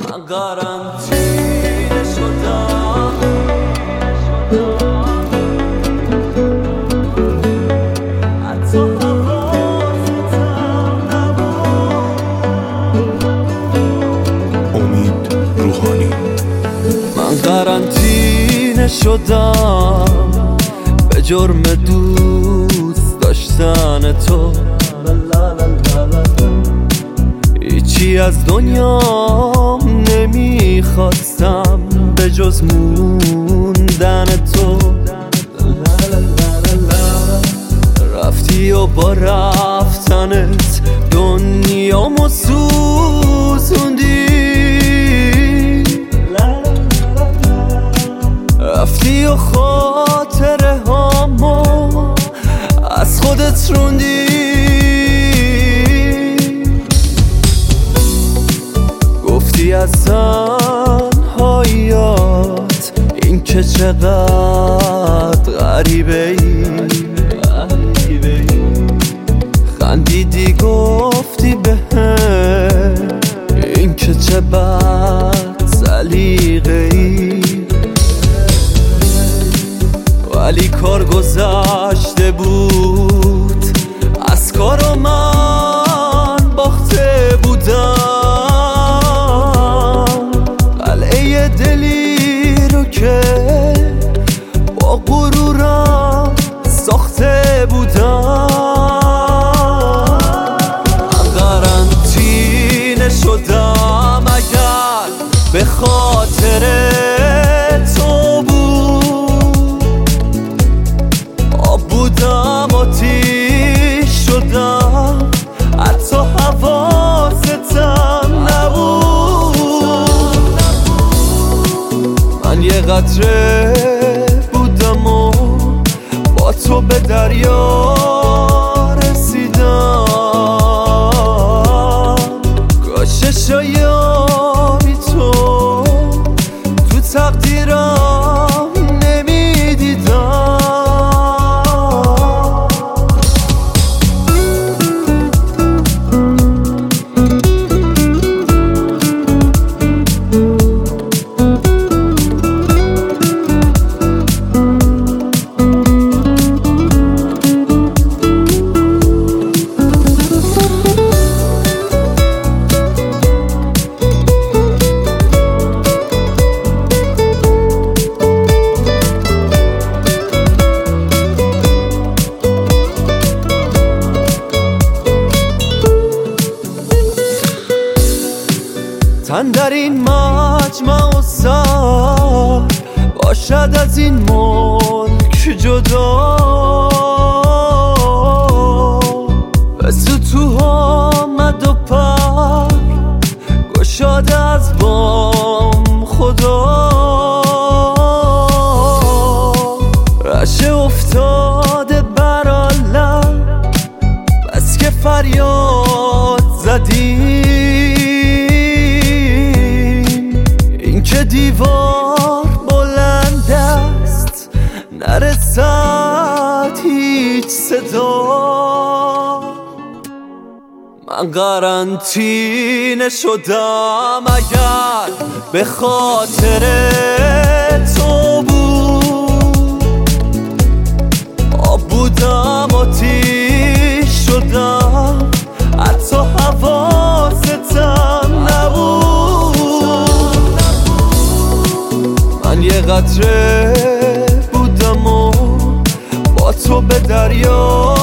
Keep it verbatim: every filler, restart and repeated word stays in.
من قرنطینه شدم، حتی حواستم نبود. امید روحانی. من قرنطینه شدم به جرم دوست داشتن تو، هیچی از دنیام نمیخواستم به جز موندن تو. رفتی و با رفتنت دنیامو سوزوندی، رفتی و خاطره هامو از خودت روندی. گفتی از تنهاییات این که چقدر غریبه ای، خندیدی گفتی بهم این که چه بد سلیقه ای، ولی کار گذشته بود از کار من باخته بودم. قلعه دلی رو که با غرورم ساخته بودم. من قرنطینه شدم اگر به خاطر تو بود، آب بودم آتیش شدم حتی حواستم نبود. من یه قطره بودم و با تو به دریا رسیدم. کاش شایاری تو تو تقدیرم نمیدیدم. تن در این مجمع و سر باشد از این ملک جدا، به سطوح آمد و پر گشاد از بام خدا. رشه افتاده بر عالم بس که فریاد زدیم، این که دیوار بلند است نرسد هیچ صدا. من قرنطینه شدم اگر به خاطر تو بود، آب بودم آتیش شدم حتی حواستم نبود. من یه قطره بودم و با تو به دریا